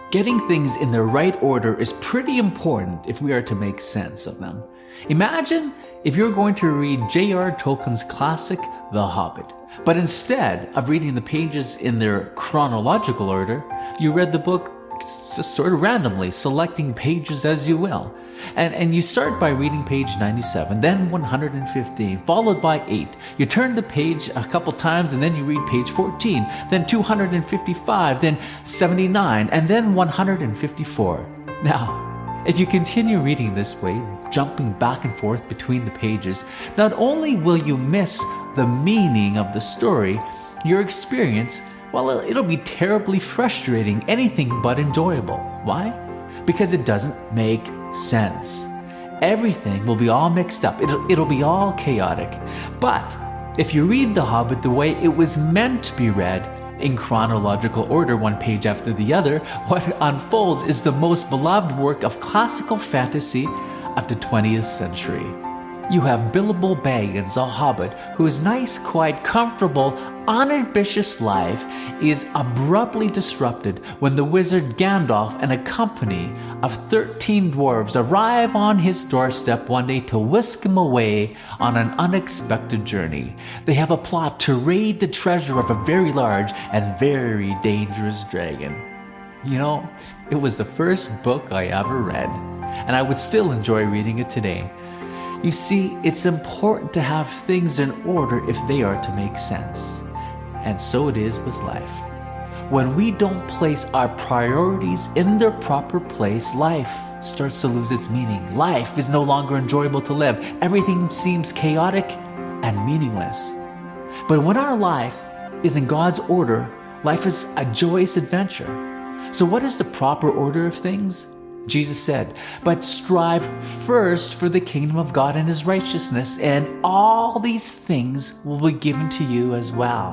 Getting things in the right order is pretty important if we are to make sense of them. Imagine if you're going to read J.R. Tolkien's classic, The Hobbit, but instead of reading the pages in their chronological order, you read the book just sort of randomly, selecting pages as you will. And you start by reading page 97, then 115, followed by 8. You turn the page a couple times and then you read page 14, then 255, then 79, and then 154. Now, if you continue reading this way, jumping back and forth between the pages, not only will you miss the meaning of the story, your experience, well, it'll be terribly frustrating, anything but enjoyable. Why? Because it doesn't make sense. Everything will be all mixed up. It'll be all chaotic. But if you read The Hobbit the way it was meant to be read, in chronological order, one page after the other, what unfolds is the most beloved work of classical fantasy of the 20th century. You have Bilbo Baggins, a hobbit, whose nice, quiet, comfortable, unambitious life is abruptly disrupted when the wizard Gandalf and a company of 13 dwarves arrive on his doorstep one day to whisk him away on an unexpected journey. They have a plot to raid the treasure of a very large and very dangerous dragon. You know, it was the first book I ever read, and I would still enjoy reading it today. You see, it's important to have things in order if they are to make sense. And so it is with life. When we don't place our priorities in their proper place, life starts to lose its meaning. Life is no longer enjoyable to live. Everything seems chaotic and meaningless. But when our life is in God's order, life is a joyous adventure. So what is the proper order of things? Jesus said, "But strive first for the kingdom of God and His righteousness, and all these things will be given to you as well."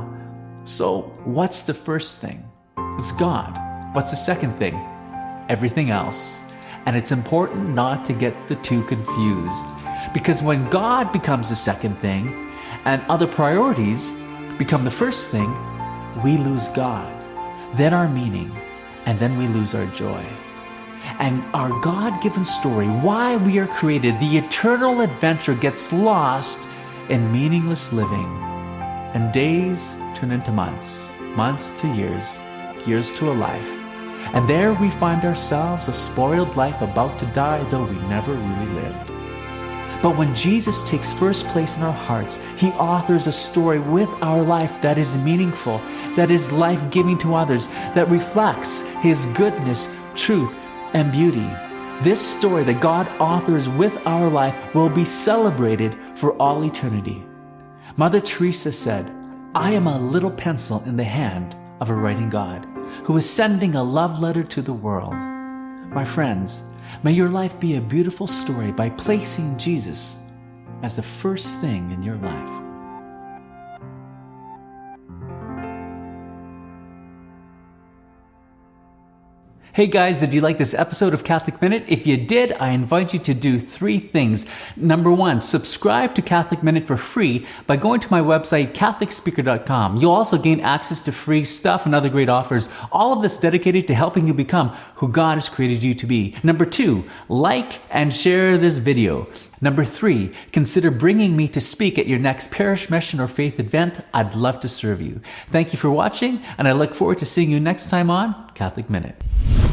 So what's the first thing? It's God. What's the second thing? Everything else. And it's important not to get the two confused. Because when God becomes the second thing, and other priorities become the first thing, we lose God, then our meaning, and then we lose our joy. And our God-given story, why we are created, the eternal adventure gets lost in meaningless living. And days turn into months, months to years, years to a life. And there we find ourselves a spoiled life about to die, though we never really lived. But when Jesus takes first place in our hearts, He authors a story with our life that is meaningful, that is life-giving to others, that reflects His goodness, truth, and beauty. This story that God authors with our life will be celebrated for all eternity. Mother Teresa said, "I am a little pencil in the hand of a writing God who is sending a love letter to the world." My friends, may your life be a beautiful story by placing Jesus as the first thing in your life. Hey guys, did you like this episode of Catholic Minute? If you did, I invite you to do 3 things. Number 1, subscribe to Catholic Minute for free by going to my website, CatholicSpeaker.com. You'll also gain access to free stuff and other great offers. All of this dedicated to helping you become who God has created you to be. Number 2, like and share this video. Number 3, consider bringing me to speak at your next parish, mission, or faith event. I'd love to serve you. Thank you for watching, and I look forward to seeing you next time on Catholic Minute.